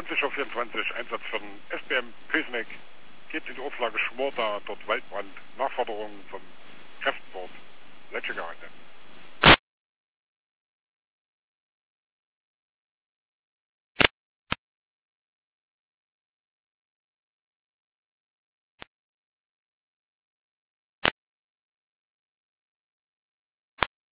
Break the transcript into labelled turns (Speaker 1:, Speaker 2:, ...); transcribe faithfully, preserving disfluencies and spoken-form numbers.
Speaker 1: zwanzig Uhr vierundzwanzig, Einsatz für den S B M Kösneck. Geht in die Auflage Schmorda, dort Waldbrand, Nachforderungen vom Kräftenbord. Letzte gehalten.